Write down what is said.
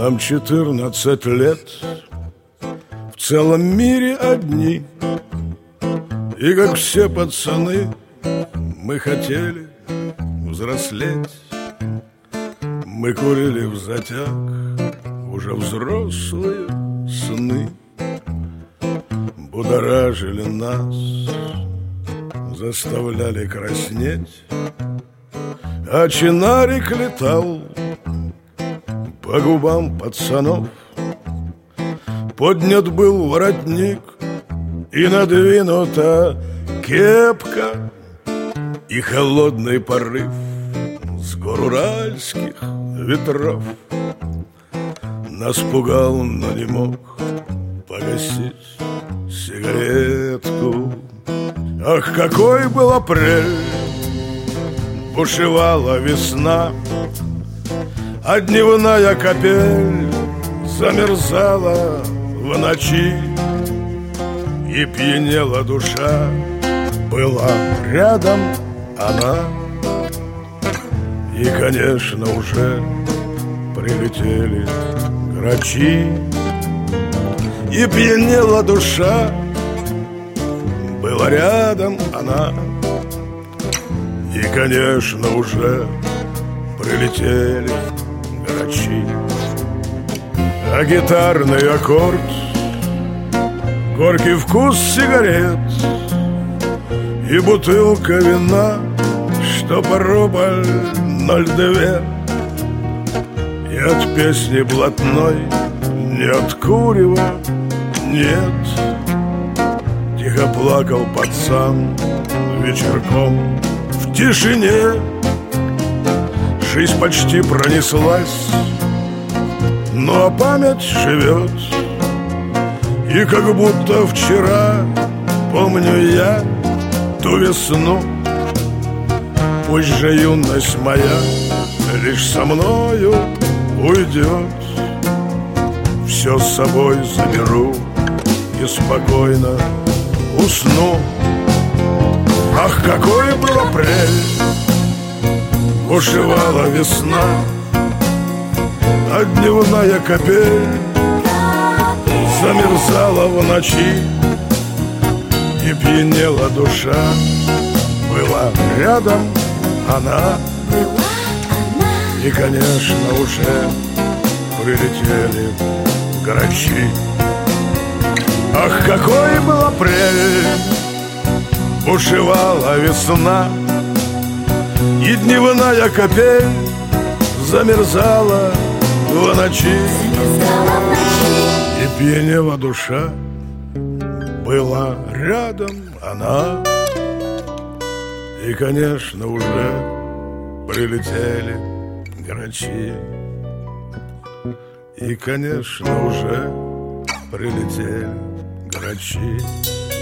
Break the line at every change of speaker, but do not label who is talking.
Нам 14 лет, в целом мире одни. И как все пацаны, мы хотели взрослеть. Мы курили взатяг уже взрослые сны. Будоражили нас, заставляли краснеть. А чинарик летал по губам пацанов. Поднят был воротник и надвинута кепка, и холодный порыв с гор уральских ветров нас пугал, но не мог погасить сигаретку. Ах, какой был апрель! Бушевала весна, а дневная капель замерзала в ночи, и пьянела душа, была рядом она. И, конечно, уже прилетели грачи, и пьянела душа, была рядом она. И, конечно, уже прилетели грачи. А гитарный аккорд, горький вкус сигарет и бутылка вина, что по рубль 0,2. И от песни блатной не откуривая, нет. Тихо плакал пацан вечерком в тишине. Жизнь почти пронеслась, ну а память живет. И как будто вчера помню я ту весну. Пусть же юность моя лишь со мною уйдет. Все с собой заберу и спокойно усну. Ах, какой был апрель! Бушевала весна, а дневная капель замерзала в ночи, и пьянела душа, была рядом она. И, конечно, уже прилетели грачи. Ах, какой был апрель! Бушевала весна, и дневная капель замерзала в ночи, и пьянела душа, была рядом она. И, конечно, уже прилетели грачи. И, конечно, уже прилетели грачи.